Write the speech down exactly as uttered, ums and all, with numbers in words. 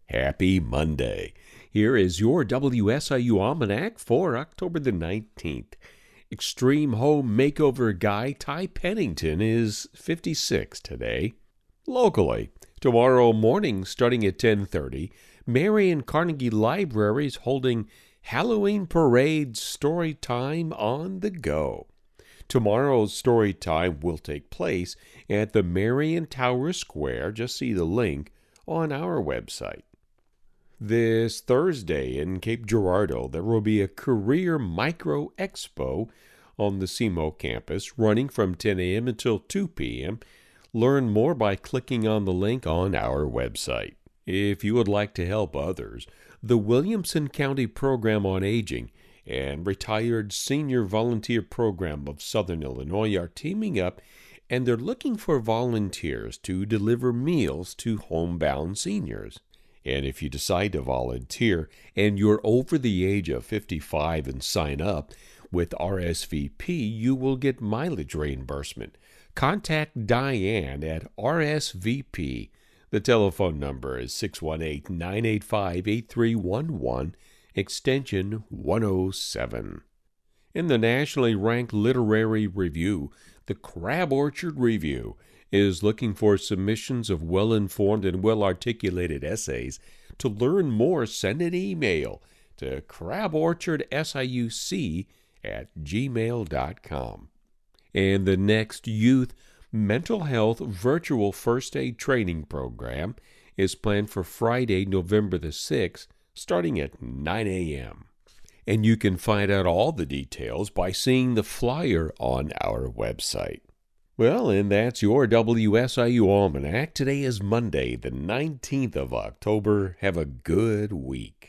Happy Monday. Here is your W S I U Almanac for October the nineteenth. Extreme Home Makeover guy Ty Pennington is fifty-six today. Locally, tomorrow morning starting at ten thirty, Marion Carnegie Library is holding Halloween Parade Story Time on the Go. Tomorrow's story time will take place at the Marion Tower Square. Just see the link on our website. This Thursday in Cape Girardeau, there will be a Career Micro Expo on the S E M O campus running from ten a.m. until two p.m. Learn more by clicking on the link on our website. If you would like to help others, the Williamson County Program on Aging and Retired Senior Volunteer Program of Southern Illinois are teaming up, and they're looking for volunteers to deliver meals to homebound seniors. And if you decide to volunteer and you're over the age of fifty-five and sign up with R S V P, you will get mileage reimbursement. Contact Diane at R S V P. The telephone number is six one eight, nine eight five, eight three one one, extension one oh seven. In the nationally ranked literary review, the Crab Orchard Review is looking for submissions of well-informed and well-articulated essays. To learn more, send an email to craborchardsiuc at gmail dot com. And the next Youth Mental Health Virtual First Aid Training Program is planned for Friday, November the sixth, starting at nine a.m. And you can find out all the details by seeing the flyer on our website. Well, and that's your W S I U Almanac. Today is Monday, the nineteenth of October. Have a good week.